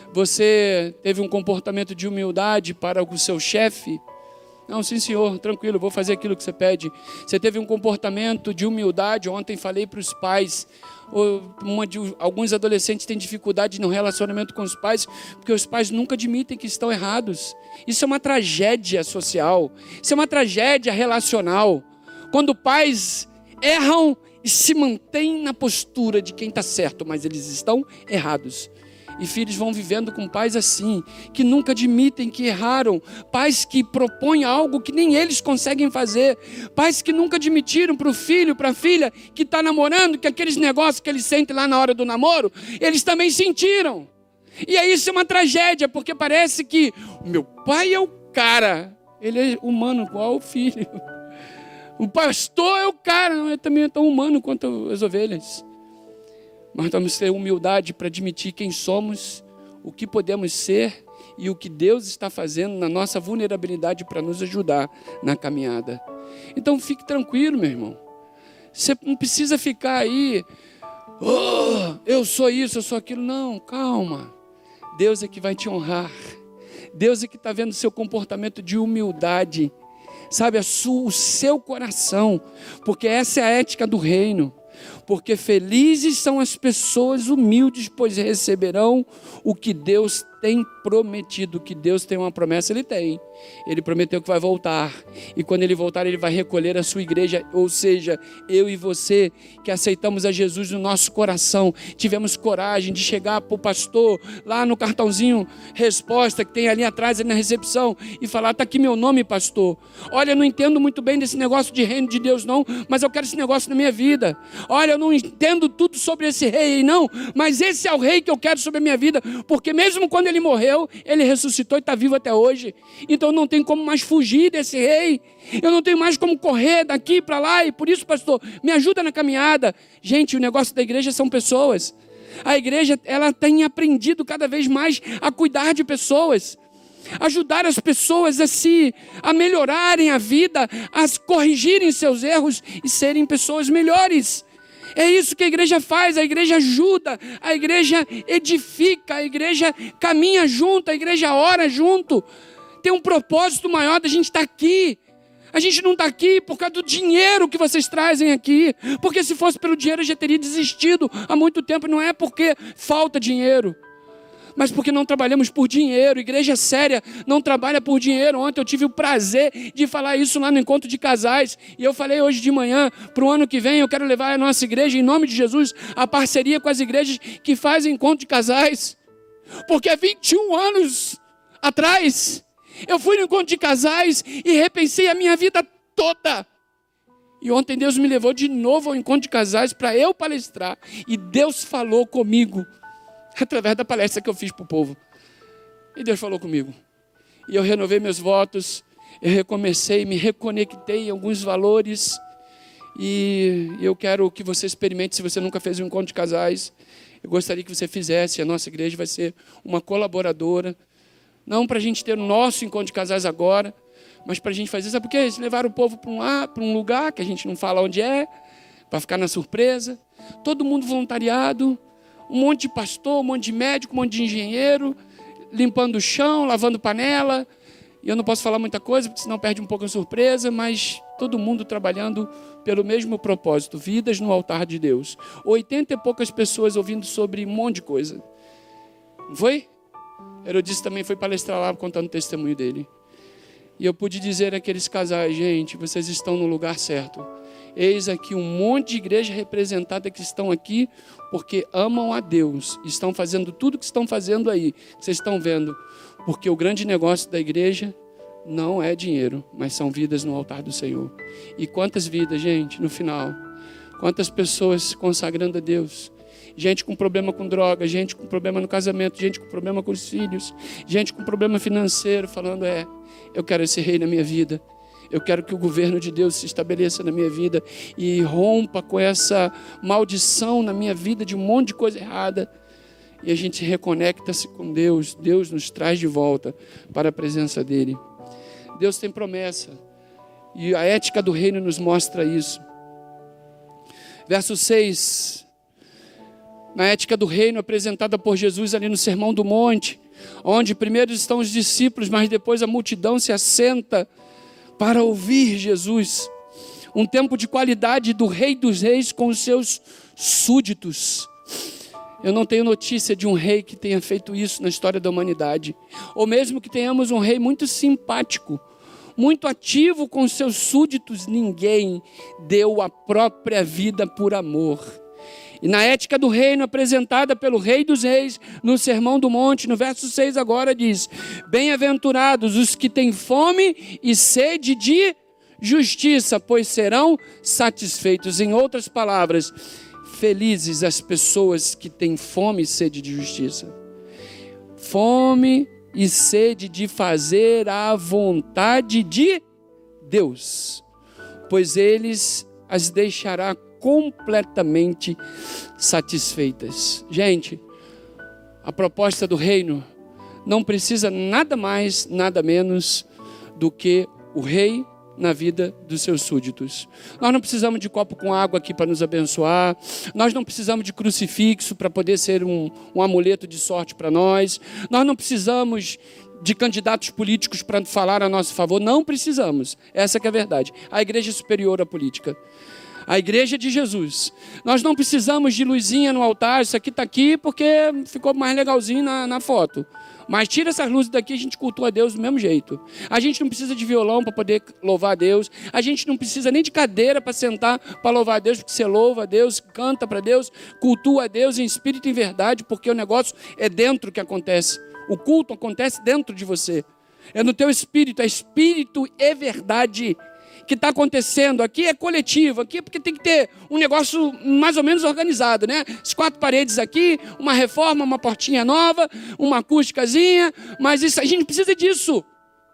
Você teve um comportamento de humildade para o seu chefe? Não, sim senhor, tranquilo, vou fazer aquilo que você pede. Você teve um comportamento de humildade? Ontem falei para os pais, uma de, alguns adolescentes têm dificuldade no relacionamento com os pais, porque os pais nunca admitem que estão errados. Isso é uma tragédia social, isso é uma tragédia relacional. Quando pais erram e se mantêm na postura de quem está certo, mas eles estão errados. E filhos vão vivendo com pais assim, que nunca admitem que erraram, pais que propõem algo que nem eles conseguem fazer, pais que nunca admitiram para o filho, para a filha que está namorando, que aqueles negócios que eles sentem lá na hora do namoro, eles também sentiram. E aí isso é uma tragédia, porque parece que o meu pai é o cara, ele é humano igual o filho. O pastor é o cara, não é também tão humano quanto as ovelhas. Mas temos que ter humildade para admitir quem somos, o que podemos ser e o que Deus está fazendo na nossa vulnerabilidade para nos ajudar na caminhada. Então fique tranquilo, meu irmão. Você não precisa ficar aí, oh, eu sou isso, eu sou aquilo. Não, calma. Deus é que vai te honrar. Deus é que está vendo o seu comportamento de humildade. Sabe, a sua, o seu coração. Porque essa é a ética do reino. Porque felizes são as pessoas humildes, pois receberão o que Deus tem prometido. Que Deus tem uma promessa, Ele tem. Ele prometeu que vai voltar. E quando Ele voltar, Ele vai recolher a sua igreja. Ou seja, eu e você que aceitamos a Jesus no nosso coração, tivemos coragem de chegar para o pastor, lá no cartãozinho, resposta que tem ali atrás, ali na recepção, e falar: está aqui meu nome, pastor. Olha, eu não entendo muito bem desse negócio de reino de Deus não, mas eu quero esse negócio na minha vida. Olha, eu não entendo tudo sobre esse rei aí não, mas esse é o rei que eu quero sobre a minha vida, porque mesmo quando ele morreu, ele ressuscitou e está vivo até hoje. Então não tem como mais fugir desse rei. Eu não tenho mais como correr daqui para lá, e por isso, pastor, me ajuda na caminhada. Gente, o negócio da igreja são pessoas. A igreja, ela tem aprendido cada vez mais a cuidar de pessoas, ajudar as pessoas a se, a melhorarem a vida, a corrigirem seus erros e serem pessoas melhores. É isso que a igreja faz. A igreja ajuda, a igreja edifica, a igreja caminha junto, a igreja ora junto. Tem um propósito maior da gente estar aqui. A gente não está aqui por causa do dinheiro que vocês trazem aqui, porque se fosse pelo dinheiro eu já teria desistido há muito tempo. Não é porque falta dinheiro, mas porque não trabalhamos por dinheiro. Igreja séria não trabalha por dinheiro. Ontem eu tive o prazer de falar isso lá no encontro de casais, e eu falei hoje de manhã, para o ano que vem eu quero levar a nossa igreja, em nome de Jesus, a parceria com as igrejas que fazem encontro de casais, porque há vinte e um anos atrás eu fui no encontro de casais e repensei a minha vida toda. E ontem Deus me levou de novo ao encontro de casais para eu palestrar, e Deus falou comigo através da palestra que eu fiz para o povo. E Deus falou comigo. E eu renovei meus votos, eu recomecei, me reconectei em alguns valores. E eu quero que você experimente, se você nunca fez um encontro de casais, eu gostaria que você fizesse. A nossa igreja vai ser uma colaboradora, não para a gente ter o nosso encontro de casais agora, mas para a gente fazer, sabe por quê? Levar o povo para um, para um lugar que a gente não fala onde é, para ficar na surpresa. Todo mundo voluntariado, um monte de pastor, um monte de médico, um monte de engenheiro, limpando o chão, lavando panela. E eu não posso falar muita coisa, porque senão perde um pouco a surpresa, mas todo mundo trabalhando pelo mesmo propósito, vidas no altar de Deus. Oitenta e poucas pessoas ouvindo sobre um monte de coisa. Não foi? Herodício também foi palestrar lá, contando o testemunho dele. E eu pude dizer àqueles casais: gente, vocês estão no lugar certo. Eis aqui um monte de igreja representada que estão aqui porque amam a Deus. Estão fazendo tudo que estão fazendo aí. Vocês estão vendo. Porque o grande negócio da igreja não é dinheiro, mas são vidas no altar do Senhor. E quantas vidas, gente, no final. Quantas pessoas se consagrando a Deus. Gente com problema com droga, gente com problema no casamento, gente com problema com os filhos, gente com problema financeiro, falando: é, eu quero esse rei na minha vida. Eu quero que o governo de Deus se estabeleça na minha vida e rompa com essa maldição na minha vida de um monte de coisa errada. E a gente reconecta-se com Deus. Deus nos traz de volta para a presença dEle. Deus tem promessa. E a ética do reino nos mostra isso. Verso seis. Na ética do reino apresentada por Jesus ali no Sermão do Monte, onde primeiro estão os discípulos, mas depois a multidão se assenta para ouvir Jesus. Um tempo de qualidade do Rei dos Reis com os seus súditos. Eu não tenho notícia de um rei que tenha feito isso na história da humanidade. Ou mesmo que tenhamos um rei muito simpático, muito ativo com os seus súditos. Ninguém deu a própria vida por amor. E na ética do reino apresentada pelo Rei dos Reis no Sermão do Monte, no verso seis agora diz: bem-aventurados os que têm fome e sede de justiça, pois serão satisfeitos. Em outras palavras, felizes as pessoas que têm fome e sede de justiça. Fome e sede de fazer a vontade de Deus, pois eles as deixará completamente satisfeitas. Gente, a proposta do reino não precisa nada mais, nada menos do que o rei na vida dos seus súditos. Nós não precisamos de copo com água aqui para nos abençoar. Nós não precisamos de crucifixo para poder ser um, um amuleto de sorte para nós. Nós não precisamos de candidatos políticos para falar a nosso favor. Não precisamos. Essa que é a verdade. A igreja é superior à política. A igreja de Jesus. Nós não precisamos de luzinha no altar, isso aqui está aqui porque ficou mais legalzinho na, na foto. Mas tira essas luzes daqui, a gente cultua a Deus do mesmo jeito. A gente não precisa de violão para poder louvar a Deus. A gente não precisa nem de cadeira para sentar para louvar a Deus, porque você louva a Deus, canta para Deus, cultua a Deus em espírito e em verdade, porque o negócio é dentro que acontece. O culto acontece dentro de você. É no teu espírito, é espírito e verdade que está acontecendo. Aqui é coletivo, aqui é porque tem que ter um negócio mais ou menos organizado, né? As quatro paredes aqui, uma reforma, uma portinha nova, uma acústicazinha, mas isso, a gente precisa disso.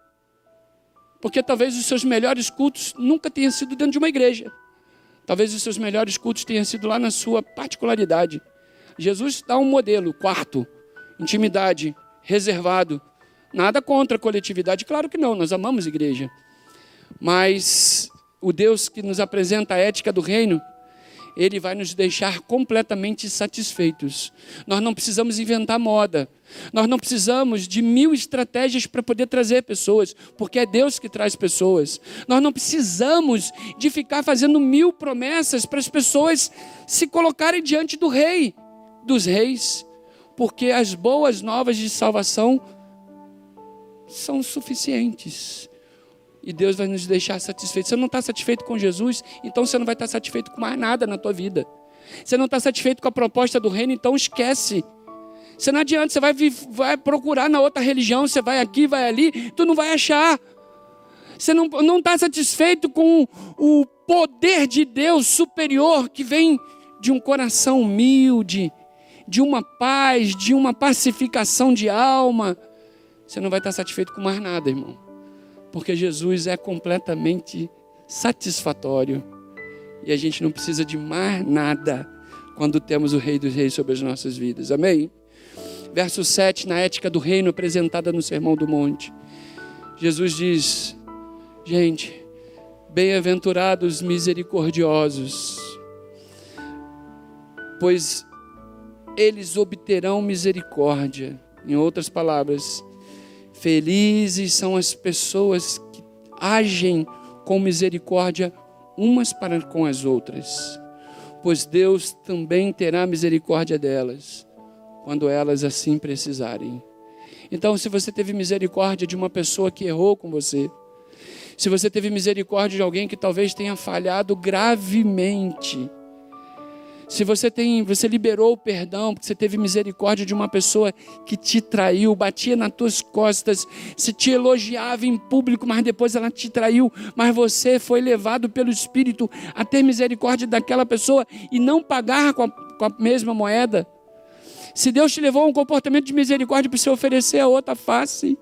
Porque talvez os seus melhores cultos nunca tenham sido dentro de uma igreja. Talvez os seus melhores cultos tenham sido lá na sua particularidade. Jesus dá um modelo, quarto, intimidade, reservado. Nada contra a coletividade, claro que não, nós amamos a igreja. Mas o Deus que nos apresenta a ética do reino, Ele vai nos deixar completamente satisfeitos. Nós não precisamos inventar moda. Nós não precisamos de mil estratégias para poder trazer pessoas, porque é Deus que traz pessoas. Nós não precisamos de ficar fazendo mil promessas para as pessoas se colocarem diante do Rei dos Reis, porque as boas novas de salvação são suficientes. E Deus vai nos deixar satisfeitos. Você não está satisfeito com Jesus, então você não vai estar satisfeito com mais nada na tua vida. Você não está satisfeito com a proposta do reino, então esquece. Você não adianta, você vai, vai procurar na outra religião, você vai aqui, vai ali, tu não vai achar. Você não não está satisfeito com o poder de Deus superior que vem de um coração humilde, de uma paz, de uma pacificação de alma. Você não vai estar satisfeito com mais nada, irmão. Porque Jesus é completamente satisfatório. E a gente não precisa de mais nada quando temos o Rei dos Reis sobre as nossas vidas. Amém? Verso sete, na ética do reino apresentada no Sermão do Monte. Jesus diz, gente, bem-aventurados misericordiosos, pois eles obterão misericórdia. Em outras palavras, felizes são as pessoas que agem com misericórdia umas para com as outras, pois Deus também terá misericórdia delas, quando elas assim precisarem. Então, se você teve misericórdia de uma pessoa que errou com você, se você teve misericórdia de alguém que talvez tenha falhado gravemente, se você tem, você liberou o perdão, porque você teve misericórdia de uma pessoa que te traiu, batia nas tuas costas, se te elogiava em público, mas depois ela te traiu, mas você foi levado pelo Espírito a ter misericórdia daquela pessoa e não pagar com a, com a mesma moeda. Se Deus te levou a um comportamento de misericórdia para você oferecer a outra face,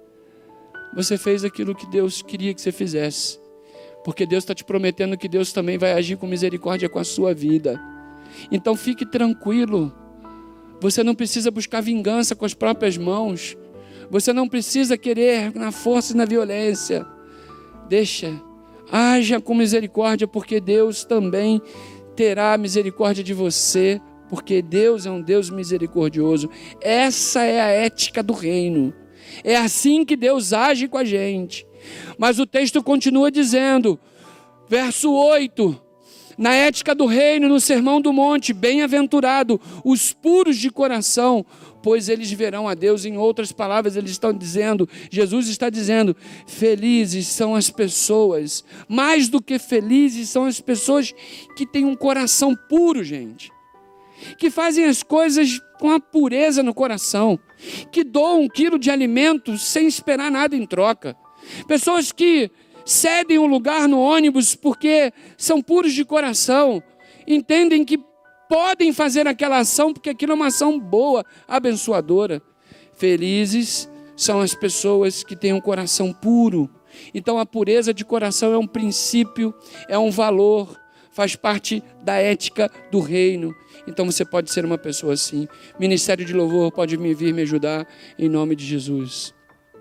você fez aquilo que Deus queria que você fizesse, porque Deus está te prometendo que Deus também vai agir com misericórdia com a sua vida. Então fique tranquilo, você não precisa buscar vingança com as próprias mãos, você não precisa querer na força e na violência. Deixa, haja com misericórdia, porque Deus também terá misericórdia de você, porque Deus é um Deus misericordioso. Essa é a ética do reino, é assim que Deus age com a gente. Mas o texto continua dizendo, verso oito, na ética do reino, no Sermão do Monte, bem-aventurado os puros de coração, pois eles verão a Deus. Em outras palavras, eles estão dizendo, Jesus está dizendo, felizes são as pessoas, mais do que felizes são as pessoas que têm um coração puro, gente, que fazem as coisas com a pureza no coração, que doam um quilo de alimento sem esperar nada em troca, pessoas que cedem um lugar no ônibus porque são puros de coração, entendem que podem fazer aquela ação porque aquilo é uma ação boa, abençoadora. Felizes são as pessoas que têm um coração puro. Então a pureza de coração é um princípio, é um valor, faz parte da ética do reino. Então você pode ser uma pessoa assim. Ministério de Louvor pode me vir me ajudar em nome de Jesus.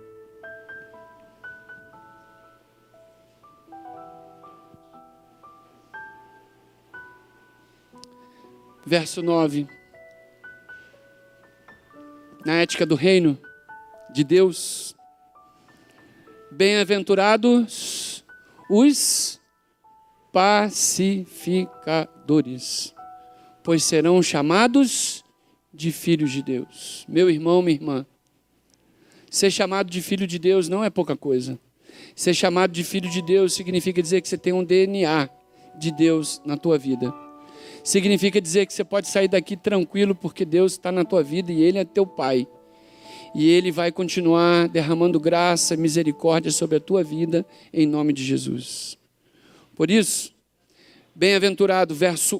Verso nove, na ética do reino de Deus, bem-aventurados os pacificadores, pois serão chamados de filhos de Deus. Meu irmão, minha irmã, ser chamado de filho de Deus não é pouca coisa. Ser chamado de filho de Deus significa dizer que você tem um D N A de Deus na tua vida. Significa dizer que você pode sair daqui tranquilo porque Deus está na tua vida e Ele é teu Pai. E Ele vai continuar derramando graça e misericórdia sobre a tua vida em nome de Jesus. Por isso, bem-aventurado, verso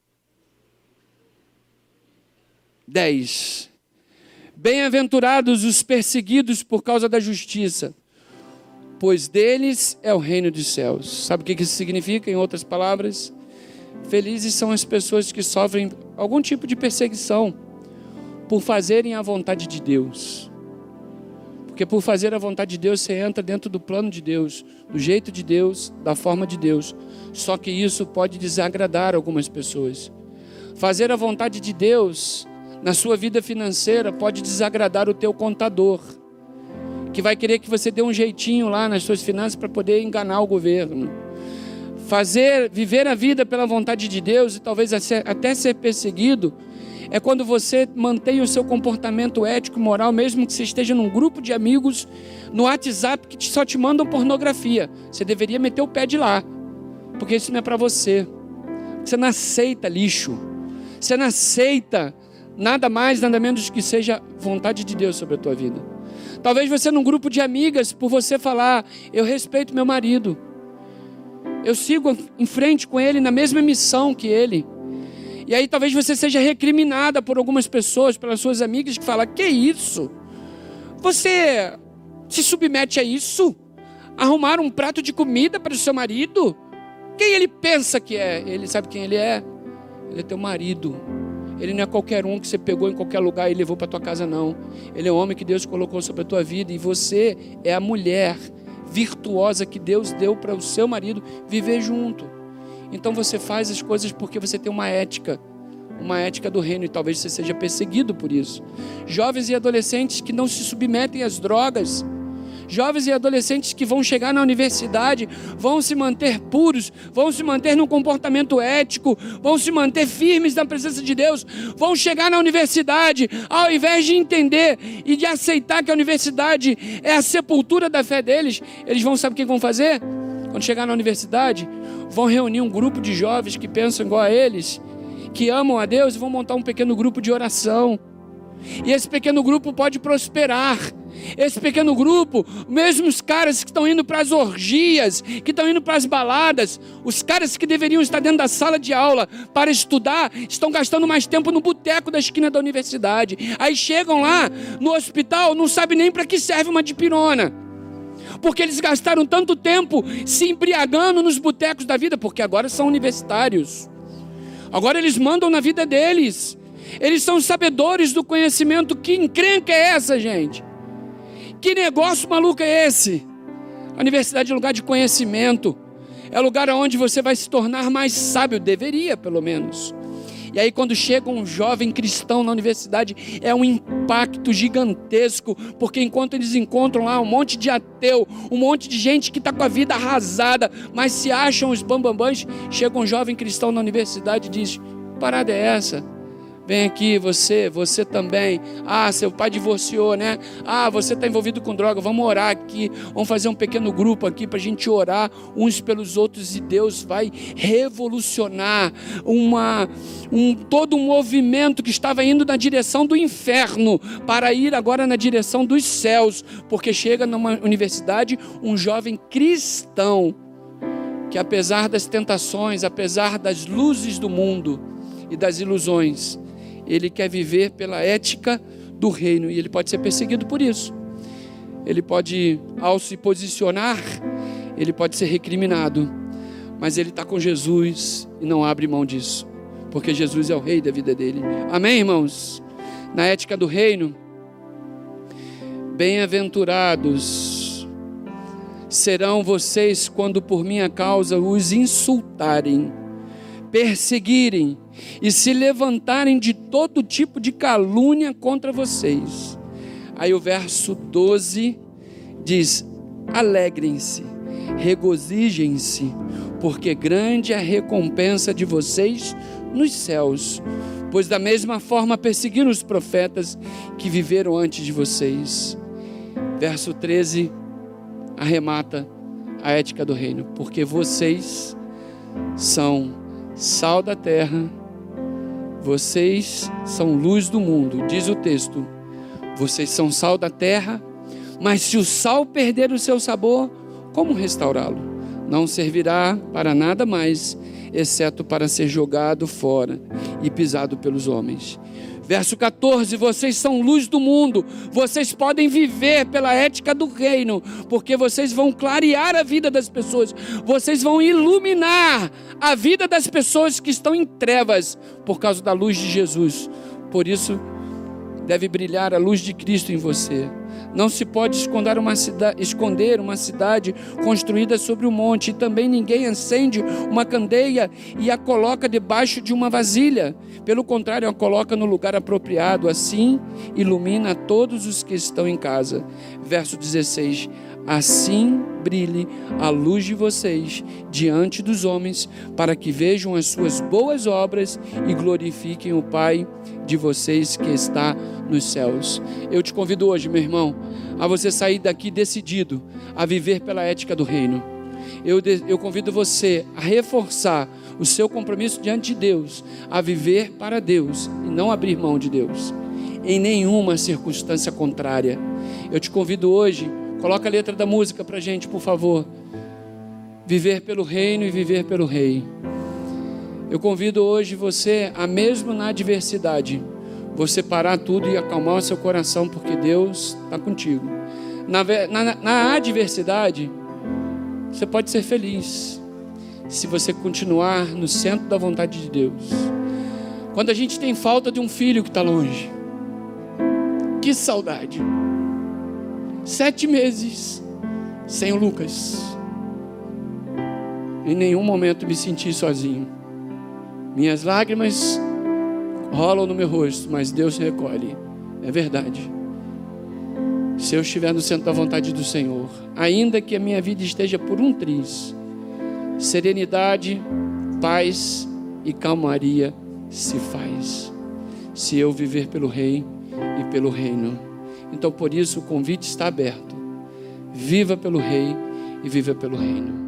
dez. Bem-aventurados os perseguidos por causa da justiça, pois deles é o reino dos céus. Sabe o que isso significa, em outras palavras? Felizes são as pessoas que sofrem algum tipo de perseguição por fazerem a vontade de Deus. Porque por fazer a vontade de Deus, você entra dentro do plano de Deus, do jeito de Deus, da forma de Deus. Só que isso pode desagradar algumas pessoas. Fazer a vontade de Deus na sua vida financeira pode desagradar o teu contador, que vai querer que você dê um jeitinho lá nas suas finanças para poder enganar o governo. Fazer, viver a vida pela vontade de Deus e talvez até ser perseguido é quando você mantém o seu comportamento ético e moral, mesmo que você esteja num grupo de amigos no WhatsApp que só te mandam pornografia. Você deveria meter o pé de lá, porque isso não é para você. Você não aceita lixo. Você não aceita nada mais, nada menos que seja vontade de Deus sobre a tua vida. Talvez você num grupo de amigas, por você falar, eu respeito meu marido, eu sigo em frente com ele na mesma missão que ele. E aí talvez você seja recriminada por algumas pessoas, pelas suas amigas, que falam, que isso? Você se submete a isso? Arrumar um prato de comida para o seu marido? Quem ele pensa que é? Ele sabe quem ele é? Ele é teu marido. Ele não é qualquer um que você pegou em qualquer lugar e levou para tua casa, não. Ele é o homem que Deus colocou sobre a tua vida. E você é a mulher virtuosa que Deus deu para o seu marido viver junto. Então você faz as coisas porque você tem uma ética, uma ética do reino, e talvez você seja perseguido por isso. Jovens e adolescentes que não se submetem às drogas, jovens e adolescentes que vão chegar na universidade, vão se manter puros, vão se manter num comportamento ético, vão se manter firmes na presença de Deus, vão chegar na universidade, ao invés de entender e de aceitar que a universidade é a sepultura da fé deles, eles vão, sabe o que vão fazer? Quando chegar na universidade, vão reunir um grupo de jovens que pensam igual a eles, que amam a Deus, e vão montar um pequeno grupo de oração. E esse pequeno grupo pode prosperar. Esse pequeno grupo, mesmo os caras que estão indo para as orgias, que estão indo para as baladas, os caras que deveriam estar dentro da sala de aula para estudar, estão gastando mais tempo no boteco da esquina da universidade. Aí chegam lá no hospital, não sabem nem para que serve uma dipirona, porque eles gastaram tanto tempo se embriagando nos botecos da vida, porque agora são universitários. Agora eles mandam na vida deles. Eles são sabedores do conhecimento. Que encrenca é essa, gente? Que negócio maluco é esse? A universidade é lugar de conhecimento. É lugar onde você vai se tornar mais sábio. Deveria, pelo menos. E aí quando chega um jovem cristão na universidade, é um impacto gigantesco, porque enquanto eles encontram lá um monte de ateu, um monte de gente que está com a vida arrasada, mas se acham os bambambãs, chega um jovem cristão na universidade e diz, parada é essa? Vem aqui, você, você também. Ah, seu pai divorciou, né? Ah, você está envolvido com droga. Vamos orar aqui. Vamos fazer um pequeno grupo aqui para a gente orar uns pelos outros. E Deus vai revolucionar uma, um, todo um movimento que estava indo na direção do inferno para ir agora na direção dos céus. Porque chega numa universidade um jovem cristão que, apesar das tentações, apesar das luzes do mundo e das ilusões, ele quer viver pela ética do reino, e ele pode ser perseguido por isso. Ele pode, ao se posicionar, ele pode ser recriminado, mas ele está com Jesus e não abre mão disso, porque Jesus é o rei da vida dele. Amém, irmãos? Na ética do reino, bem-aventurados serão vocês quando por minha causa os insultarem, perseguirem e se levantarem de todo tipo de calúnia contra vocês. Aí o verso doze diz, alegrem-se, regozijem-se, porque grande é a recompensa de vocês nos céus, pois da mesma forma perseguiram os profetas que viveram antes de vocês. Verso treze arremata a ética do reino, porque vocês são sal da terra, vocês são luz do mundo, diz o texto. Vocês são sal da terra, mas se o sal perder o seu sabor, como restaurá-lo? Não servirá para nada mais, exceto para ser jogado fora e pisado pelos homens. Verso quatorze, vocês são luz do mundo, vocês podem viver pela ética do reino, porque vocês vão clarear a vida das pessoas, vocês vão iluminar a vida das pessoas que estão em trevas, por causa da luz de Jesus. Por isso, deve brilhar a luz de Cristo em você. Não se pode esconder uma cidade, esconder uma cidade construída sobre o monte, e também ninguém acende uma candeia e a coloca debaixo de uma vasilha. Pelo contrário, a coloca no lugar apropriado, assim ilumina todos os que estão em casa. Verso dezesseis, assim brilhe a luz de vocês diante dos homens, para que vejam as suas boas obras e glorifiquem o Pai de vocês que está nos céus. Eu te convido hoje, meu irmão, a você sair daqui decidido a viver pela ética do reino. Eu, eu convido você a reforçar o seu compromisso diante de Deus, a viver para Deus e não abrir mão de Deus, em nenhuma circunstância contrária. Eu te convido hoje, coloca a letra da música para a gente, por favor. Viver pelo reino e viver pelo rei. Eu convido hoje você, a mesmo na adversidade, você parar tudo e acalmar o seu coração, porque Deus está contigo. Na, na, na adversidade, você pode ser feliz, se você continuar no centro da vontade de Deus. Quando a gente tem falta de um filho que está longe, que saudade. Sete meses sem o Lucas. Em nenhum momento me senti sozinho. Minhas lágrimas rolam no meu rosto, mas Deus recolhe. É verdade. Se eu estiver no centro da vontade do Senhor, ainda que a minha vida esteja por um triz, serenidade, paz e calmaria se faz, se eu viver pelo Rei e pelo reino. Então, por isso, o convite está aberto. Viva pelo Rei e viva pelo reino.